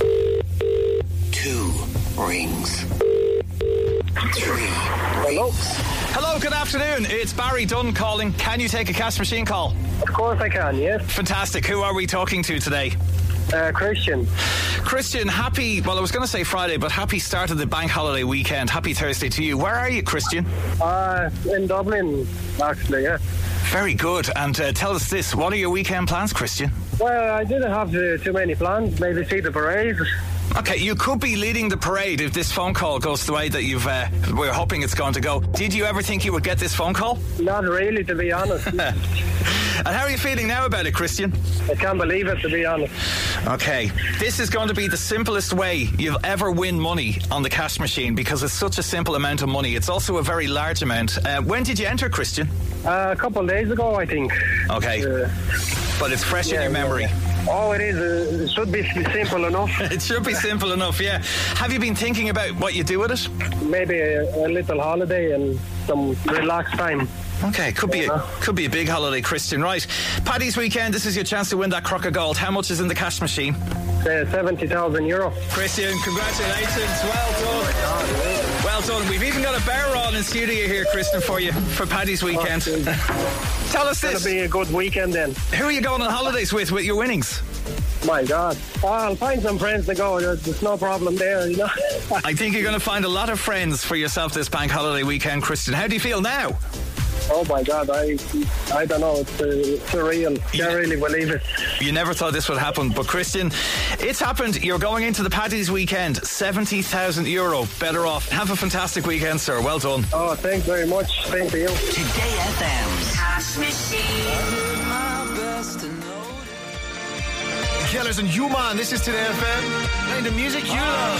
2 rings. 3 rings. Hello, good afternoon. It's Barry Dunn calling. Can you take a cash machine call? Of course I can, yes. Fantastic. Who are we talking to today? Christian. Christian, happy, well, I was going to say Friday, but happy start of the bank holiday weekend. Happy Thursday to you. Where are you, Christian? In Dublin, actually, yeah. Very good. And tell us this, what are your weekend plans, Christian? Well, I didn't have too many plans. Maybe see the parade. Okay, you could be leading the parade if this phone call goes the way that we're hoping it's going to go. Did you ever think you would get this phone call? Not really, to be honest. And how are you feeling now about it, Christian? I can't believe it, to be honest. Okay, this is going to be the simplest way you'll ever win money on the cash machine because it's such a simple amount of money. It's also a very large amount. When did you enter, Christian? A couple of days ago, I think. Okay, but it's fresh in your memory. Yeah. Oh, it is. It should be simple enough. It should be simple enough, yeah. Have you been thinking about what you do with it? Maybe a little holiday and some relaxed time. Okay, could be a big holiday, Christian. Right, Paddy's weekend. This is your chance to win that crock of gold. How much is in the cash machine? €70,000. Christian, congratulations. Well done. Well done. We've even got a bear on in studio here, Christian, for you for Paddy's weekend. Tell us this. It'll be a good weekend then. Who are you going on holidays with your winnings? My God. I'll find some friends to go. There's no problem there, you know. I think you're going to find a lot of friends for yourself this bank holiday weekend, Christian. How do you feel now? Oh my God, I don't know. It's surreal. Can't really believe it. You never thought this would happen, but Christian, it's happened. You're going into the Paddy's weekend, €70,000. Better off. Have a fantastic weekend, sir. Well done. Oh, thanks very much. Thank you. Today FM's Cash Machine. Killers and Human, this is Today FM. Playing the music you love.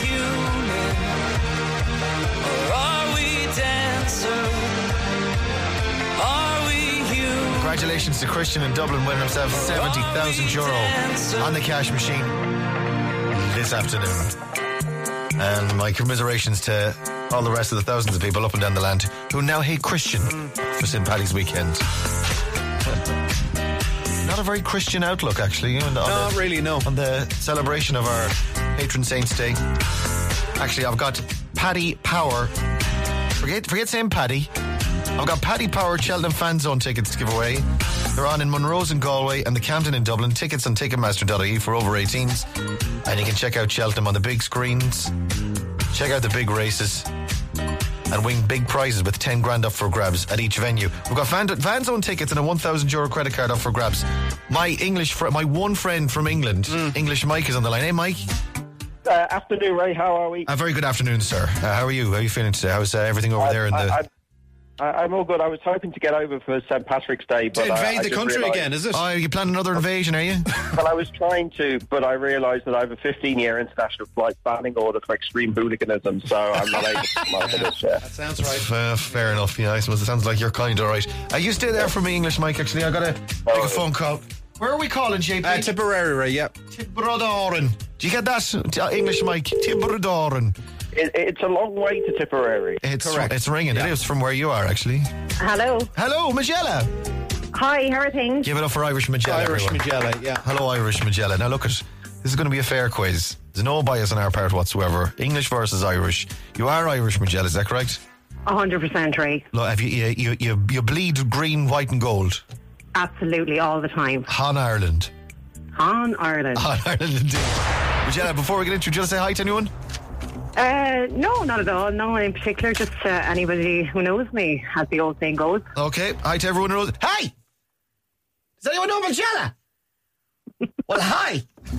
Congratulations to Christian in Dublin winning himself €70,000 on the cash machine this afternoon. And my commiserations to all the rest of the thousands of people up and down the land who now hate Christian for St. Paddy's weekend. Not a very Christian outlook, actually. Not really, no. On the celebration of our patron saint's day. Actually, I've got Paddy Power. Forget St. Paddy. I've got Paddy Power Cheltenham Fan Zone tickets to give away. They're on in Monroe's in Galway and the Camden in Dublin. Tickets on Ticketmaster.ie for over 18s. And you can check out Cheltenham on the big screens. Check out the big races. And win big prizes with 10 grand up for grabs at each venue. We've got Fan Zone tickets and a €1,000 credit card up for grabs. My one friend from England, English Mike, is on the line. Hey, Mike. Afternoon, Ray. How are we? A very good afternoon, sir. How are you? How are you feeling today? How's everything over there in the... I'm all good. I was hoping to get over for St. Patrick's Day, but to invade the country again, is it? Oh, you planning another invasion, are you? Well, I was trying to, but I realised that I have a 15-year international flight banning order for extreme hooliganism, so I'm not able to come over this year. That sounds right. Fair enough. Yeah, I suppose it sounds like you're kind of right. You stay there for me, English Mike. Actually, I got to make a phone call. Where are we calling, JP? Tipperary, Ray. Yep. Tibberadoran. Do you get that, English Mike? Tibberadoran. It's a long way to Tipperary. Correct. It's ringing. Yeah. It is from where you are, actually. Hello. Hello, Magella. Hi, how are things? Give it up for Irish Magella. Irish Magella, yeah. Hello, Irish Magella. Now, look, this is going to be a fair quiz. There's no bias on our part whatsoever. English versus Irish. You are Irish, Magella, is that correct? 100%, Ray. Look, have you bleed green, white and gold? Absolutely, all the time. Han Ireland. Han Ireland. Han Ireland, indeed. Magella, before we get into it, do you want to say hi to anyone? No, not at all. No one in particular. Just anybody who knows me, as the old saying goes. Okay. Hi to everyone who knows. Hey! Does anyone know Magella? Well, hi.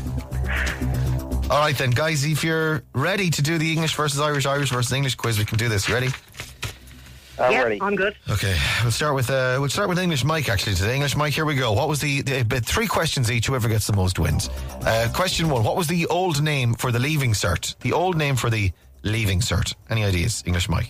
All right then, guys. If you're ready to do the English versus Irish, Irish versus English quiz, we can do this. You ready? I'm ready. I'm good. Okay. We'll start with English Mike actually today. English Mike. Here we go. What was the 3 questions each? Whoever gets the most wins. Question 1. What was the old name for the Leaving Cert? The old name for the Leaving Cert. Any ideas, English Mike?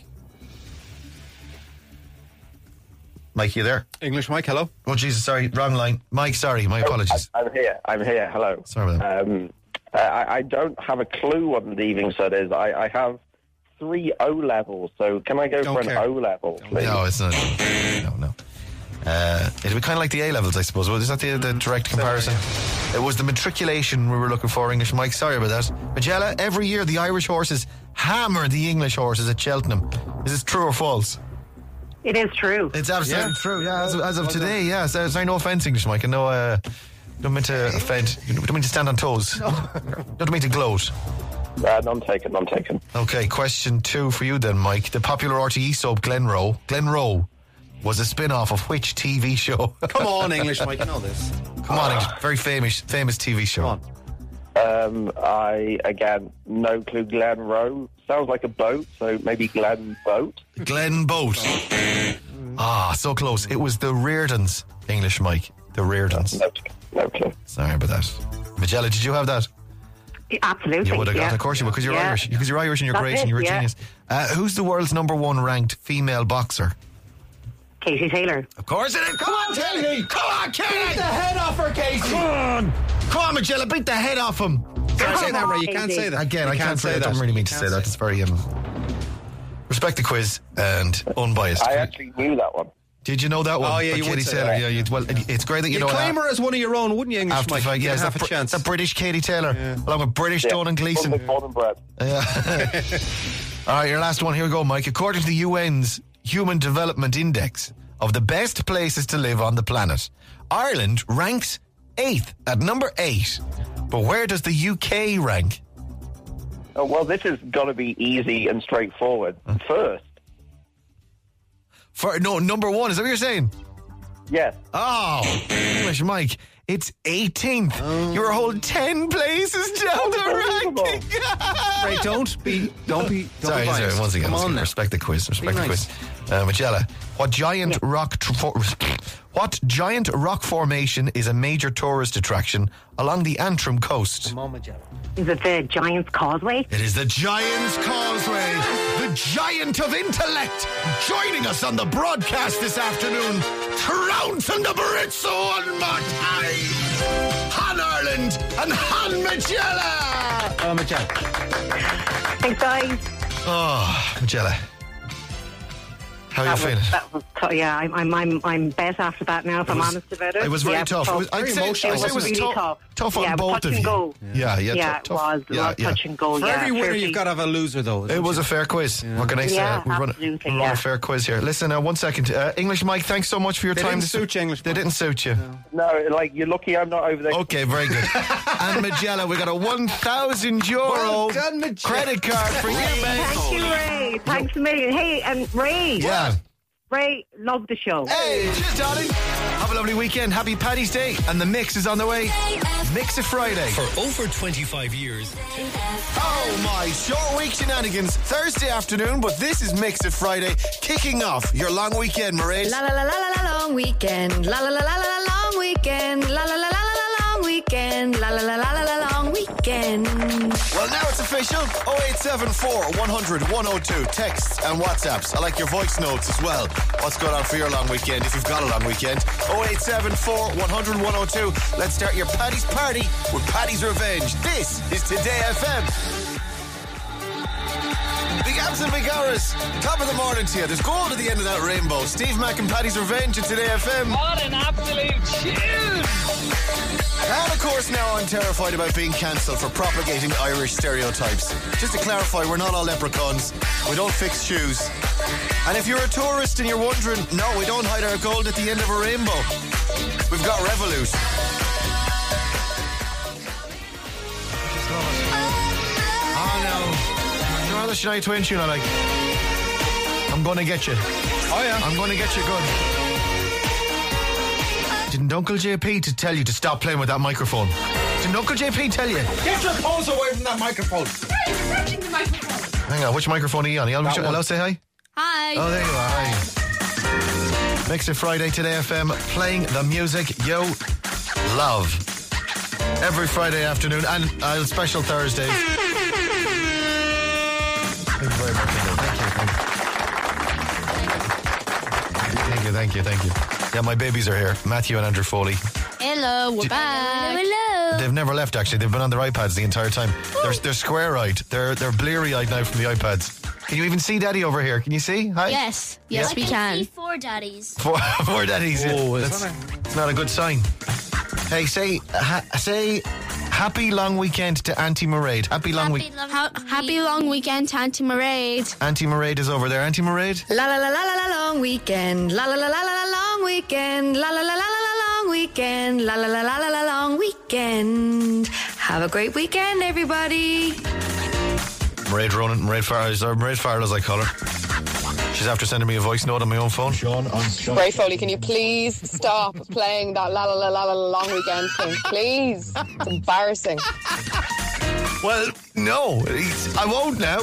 Mike, you there? English Mike, hello. Oh Jesus, sorry, wrong line. Mike, sorry, my apologies. I'm here. Hello. Sorry about that. I don't have a clue what the Leaving Cert is. I have 3 O levels, so can I go for an O level, please? No, it's not. No. It'll be kind of like the A levels, I suppose. Well, is that the direct comparison? It was the matriculation we were looking for, English Mike. Sorry about that. Magella, every year the Irish horses hammer the English horses at Cheltenham. Is this true or false? It is true. It's absolutely true, yeah. As of today, yeah. Sorry, no offence, English Mike. And no, don't mean to offend. Don't mean to stand on toes. No. Don't mean to gloat. None taken. Okay, question 2 for you then, Mike. The popular RTE soap Glenroe was a spin-off of which TV show? Come on, English Mike, you know this. Come on, English. Very famous TV show. Come on. Again, no clue. Glenroe sounds like a boat, so maybe Glen Boat. Glen Boat. So close. It was the Reardons, English Mike. The Reardons. No clue. Sorry about that. Magella, did you have that? Absolutely. You would have got it, of course you would, because you're Irish. Because you're Irish and you're great and you're a genius. Who's the world's #1 ranked female boxer? Katie Taylor. Of course it is. Come on, Katie. Come on, Katie. Beat the head off her, Casey. Come on, Magella. Beat the head off him. Can't say that, Ray. You can't say that. Again, I can't say that. I don't really mean to say that. It's very respect the quiz and unbiased. I actually knew that one. Did you know that one? Oh, yeah, you Katie would say Taylor. that. Yeah, well, it's great that you know that. You'd claim her as one of your own, wouldn't you, English After Mike? the fact, yeah, have a chance. The British Katie Taylor, along with British Donald Gleeson. Born and bred. Yeah. All right, your last one. Here we go, Mike. According to the UN's Human Development Index of the best places to live on the planet, Ireland ranks 8th at number 8. But where does the UK rank? Oh, well, this has got to be easy and straightforward. Number 1. Is that what you're saying? Yes. Oh, English Mike. It's 18th. You were a whole 10 places down the ranking. Ray, don't be Sorry, biased. once again, Come on now. respect the quiz. Respect the nice. quiz. Magella, what giant rock formation is a major tourist attraction along the Antrim coast? Come on, Magella. Is it the Giant's Causeway? It is the Giant's Causeway, the giant of intellect, joining us on the broadcast this afternoon, trouncing the Baritzo on Martai, Han Ireland and Han Magella. Oh, Magella. Thanks, guys. Oh, Magella. How are you feeling? Yeah, I'm better after that now, if I'm honest about it. It was very tough. I'd say it was really tough on both of you. Go. Yeah, it was touch and go. For every winner, you've got to have a loser, though. It was a fair quiz. Yeah. What can I say? We run a fair quiz here. Listen, 1 second. English Mike, thanks so much for your time. They didn't suit you. No, like, you're lucky I'm not over there. Okay, very good. And Magella, we got a €1,000 credit card for you, mate. Thank you, Ray. Thanks a million. Hey, and Ray. Yeah. Ray, love the show. Hey, cheers, darling. Have a lovely weekend. Happy Paddy's Day. And the mix is on the way. Mix it Friday. For over 25 years. Oh, my. Short week shenanigans. Thursday afternoon, but this is Mix it Friday. Kicking off your long weekend, Mairead. La la la la la la long weekend. La la la la la la long weekend. La la la la la la long weekend. La la la la la la long weekend. Well, now it's official. 0874 100 102. Texts and WhatsApps. I like your voice notes as well. What's going on for your long weekend, if you've got a long weekend? 0874 100 102. Let's start your Paddy's Party with Paddy's Revenge. This is Today FM. Big abs and big hours. Top of the morning to you. There's gold at the end of that rainbow. Steve Mack and Paddy's Revenge at Today FM. What an absolute tune! And of course now I'm terrified about being cancelled for propagating Irish stereotypes. Just to clarify, we're not all leprechauns. We don't fix shoes. And if you're a tourist and you're wondering, no, we don't hide our gold at the end of a rainbow. We've got Revolut. Oh no. You know the Shania Twain tune I like? I'm gonna get you. Oh yeah. I'm gonna get you good. Didn't Uncle JP to tell you to stop playing with that microphone? Didn't Uncle JP tell you? Get your paws away from that microphone. Hey, you're touching the microphone. Hang on, which microphone are you on? Hello, say hi. Hi. Oh, there you are. Hi. Mix it Friday, Today FM, playing the music you love. Every Friday afternoon and special Thursdays. Thank you very much. Thank you. Yeah, my babies are here. Matthew and Andrew Foley. Hello, we're back. Hello. They've never left, actually. They've been on their iPads the entire time. They're square-eyed. They're bleary-eyed now from the iPads. Can you even see Daddy over here? Can you see? Hi? Yes, Yeah. we can. See 4 daddies. Four Daddies. Oh, It's not a good sign. Hey, say happy long weekend to Auntie Mairead. Happy long weekend to Auntie Mairead. Auntie Mairead is over there. Auntie Mairead? La la la la la la long weekend. La la la la la la long weekend. La la la la la la long weekend. La la la la la la long weekend. Have a great weekend, everybody. Mairead Ronan, Mairead Farrell as I call her. She's after sending me a voice note on my own phone. Ray Foley, can you please stop playing that la la la la la long weekend thing? Please. It's embarrassing. Well, no, I won't now.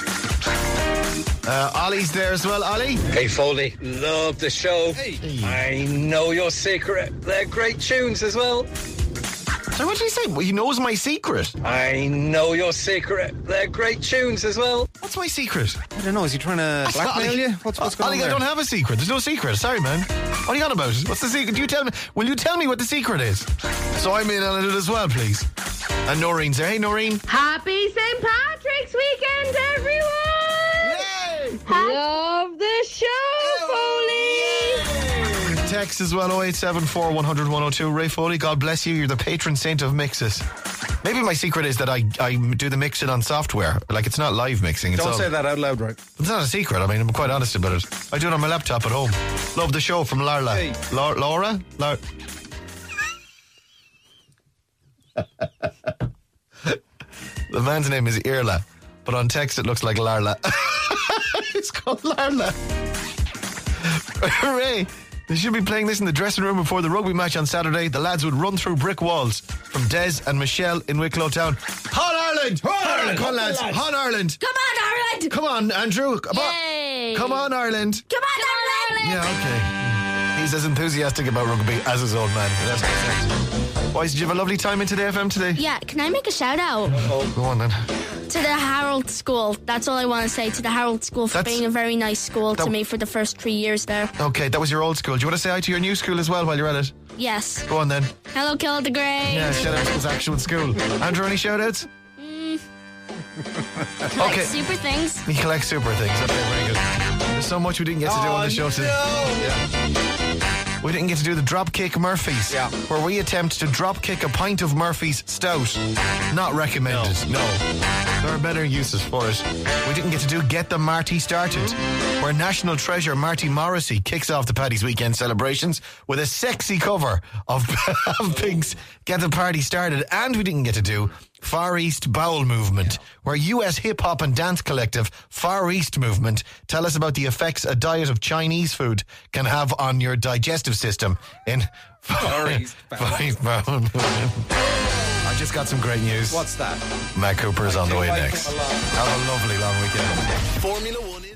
Ollie's there as well. Ollie? Hey, Foley, love the show. Hey. I know your secret. They're great tunes as well. So what did he say? Well, he knows my secret. I know your secret. They're great tunes as well. What's my secret? I don't know. Is he trying to blackmail you? What's going Ollie, on there? I don't have a secret. There's no secret. Sorry, man. What are you on about? What's the secret? Will you tell me what the secret is? So I'm in on it as well, please. And Noreen's there. Hey, Noreen. Happy St. Patrick's weekend, everyone! Yay! Love the show, Foley! Text as well, 0874 100 102. Ray Foley, God bless you. You're the patron saint of mixes. Maybe my secret is that I do the mixing on software. Like, it's not live mixing. Don't say that out loud, right? It's not a secret. I mean, I'm quite honest about it. I do it on my laptop at home. Love the show from Larla. Hey. Laura? The man's name is Irla, but on text it looks like Larla. It's called Larla. Hooray! They should be playing this in the dressing room before the rugby match on Saturday. The lads would run through brick walls from Des and Michelle in Wicklow Town. Hon Ireland! Hon Ireland! Come on, lads. Hon Ireland! Come on, Ireland! Come on, Andrew. Come on. Yay. Come on, Ireland. Come on, Ireland! Yeah, okay. He's as enthusiastic about rugby as his old man. That's perfect. Boys, did you have a lovely time in Today FM today? Yeah, can I make a shout out? Go on then. To the Harold School. That's all I want to say. To the Harold School for being a very nice school to me for the first 3 years there. Okay, that was your old school. Do you want to say hi to your new school as well while you're at it? Yes. Go on then. Hello, Kill the Grey. Yeah, shout out to his actual school. Andrew, any shout outs? Collect super things. He collects super things. Okay, very good. There's so much we didn't get to do on the show today. Yeah. We didn't get to do the Dropkick Murphys, where we attempt to drop kick a pint of Murphy's Stout. Not recommended. No. There are better uses for it. We didn't get to do Get the Marty Started, where national treasure Marty Morrissey kicks off the Paddy's Weekend celebrations with a sexy cover of Pink's Get the Party Started. And we didn't get to do Far East Bowel Movement, where US hip-hop and dance collective Far East Movement tell us about the effects a diet of Chinese food can have on your digestive system in Far East Bowel Movement. I just got some great news. What's that? Matt Cooper is on the way next. Have a lovely long weekend. Formula One.